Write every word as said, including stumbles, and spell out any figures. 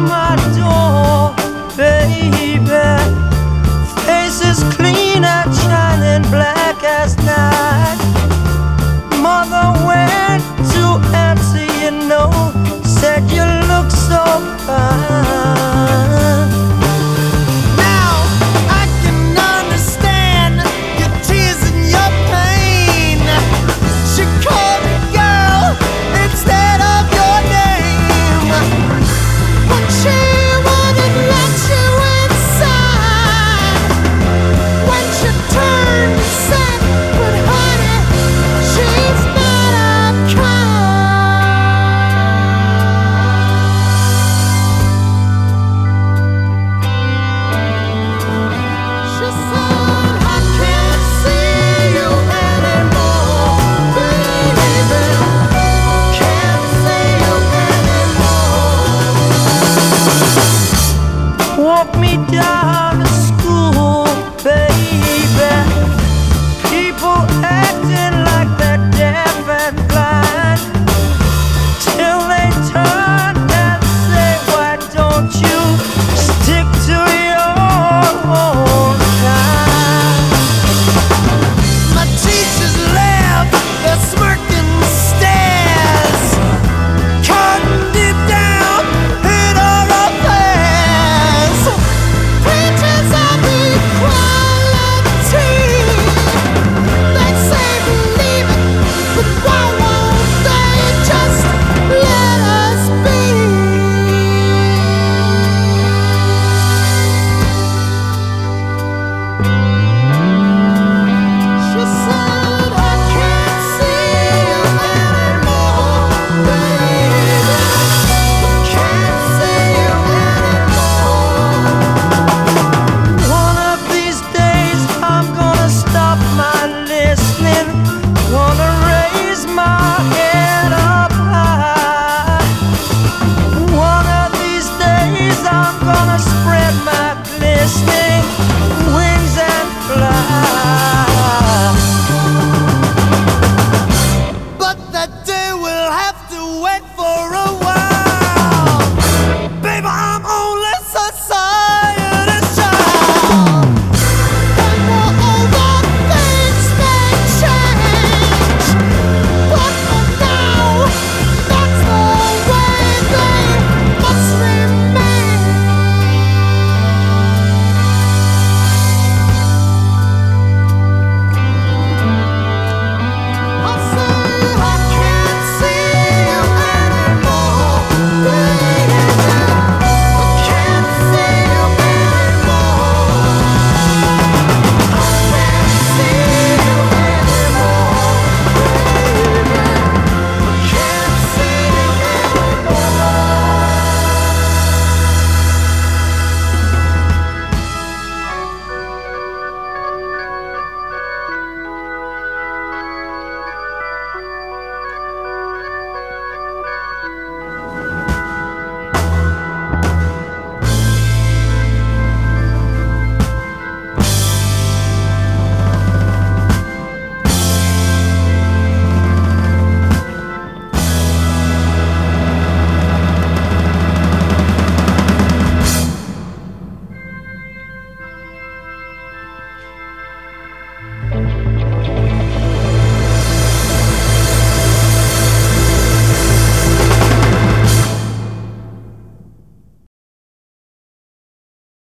my door, baby. Faces clean and shining black as night. Mother went to answer, you know, said you look so fine. Now I can understand your tears and your pain. She called me girl instead of your name, but she wouldn't let you inside. When she turned and said, but honey, she's not She said, I can't see you anymore, baby. Can't see you anymore. Walk me down to school, baby. People acting like they're deaf and blind, till they turn and say, why don't you